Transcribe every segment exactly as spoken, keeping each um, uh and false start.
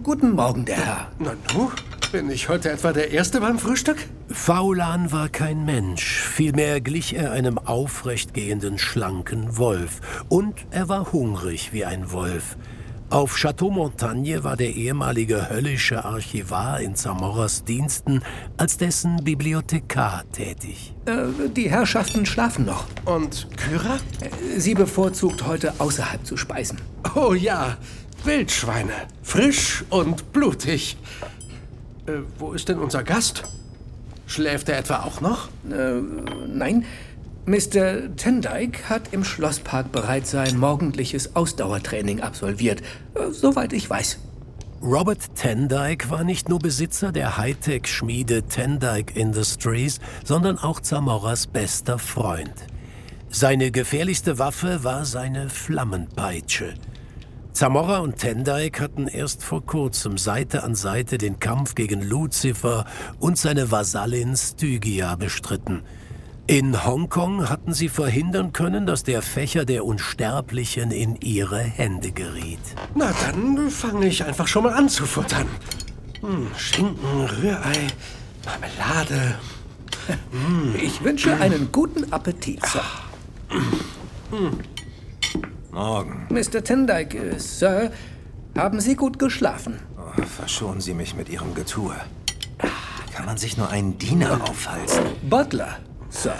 Guten Morgen, der Herr. Na nu, bin ich heute etwa der Erste beim Frühstück? Faulan war kein Mensch, vielmehr glich er einem aufrecht gehenden, schlanken Wolf. Und er war hungrig wie ein Wolf. Auf Château Montagne war der ehemalige höllische Archivar in Zamorras Diensten als dessen Bibliothekar tätig. Äh, die Herrschaften schlafen noch. Und Kyra? Äh, sie bevorzugt heute außerhalb zu speisen. Oh ja, Wildschweine. Frisch und blutig. Äh, wo ist denn unser Gast? Schläft er etwa auch noch? Äh, nein. Mister Tendyke hat im Schlosspark bereits sein morgendliches Ausdauertraining absolviert, äh, soweit ich weiß. Robert Tendyke war nicht nur Besitzer der Hightech-Schmiede Tendyke Industries, sondern auch Zamorras bester Freund. Seine gefährlichste Waffe war seine Flammenpeitsche. Zamorra und Tendyke hatten erst vor kurzem Seite an Seite den Kampf gegen Lucifer und seine Vasallin Stygia bestritten. In Hongkong hatten sie verhindern können, dass der Fächer der Unsterblichen in ihre Hände geriet. Na, dann fange ich einfach schon mal an zu futtern. Hm, Schinken, Rührei, Marmelade. Hm. Ich wünsche einen guten Appetit, Sir. Hm. Morgen. Mister Tendyke, äh, Sir, haben Sie gut geschlafen? Oh, verschonen Sie mich mit Ihrem Getue. Kann man sich nur einen Diener aufhalsen? Butler, Sir.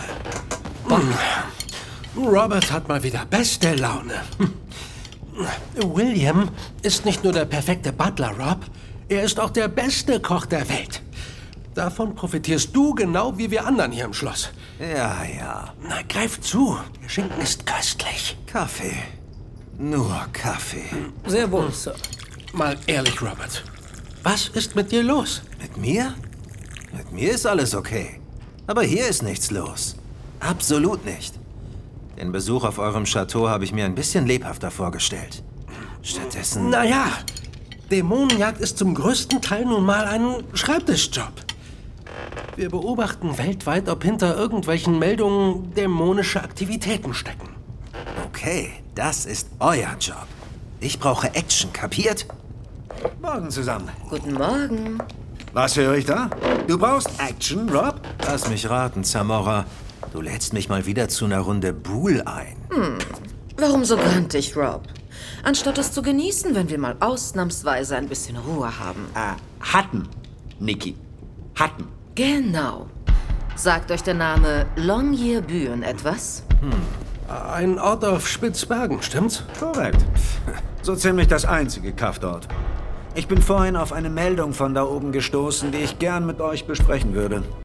Hm. Robert hat mal wieder beste Laune. William ist nicht nur der perfekte Butler, Rob. Er ist auch der beste Koch der Welt. Davon profitierst du genau wie wir anderen hier im Schloss. Ja, ja. Na, greif zu. Der Schinken ist köstlich. Kaffee. Nur Kaffee. Sehr wohl, Sir. Mal ehrlich, Robert. Was ist mit dir los? Mit mir? Mit mir ist alles okay. Aber hier ist nichts los. Absolut nicht. Den Besuch auf eurem Chateau habe ich mir ein bisschen lebhafter vorgestellt. Stattdessen... Naja, Dämonenjagd ist zum größten Teil nun mal ein Schreibtischjob. Wir beobachten weltweit, ob hinter irgendwelchen Meldungen dämonische Aktivitäten stecken. Okay, das ist euer Job. Ich brauche Action, kapiert? Morgen zusammen. Guten Morgen. Was höre ich da? Du brauchst Action, Rob? Lass mich raten, Zamorra. Du lädst mich mal wieder zu einer Runde Buhl ein. Hm. Warum so grantig, Rob? Anstatt es zu genießen, wenn wir mal ausnahmsweise ein bisschen Ruhe haben. Äh, hatten, Niki. Hatten. Genau. Sagt euch der Name Longyearbyen etwas? Hm. Ein Ort auf Spitzbergen, stimmt's? Korrekt. So ziemlich das einzige Kaff dort. Ich bin vorhin auf eine Meldung von da oben gestoßen, die ich gern mit euch besprechen würde.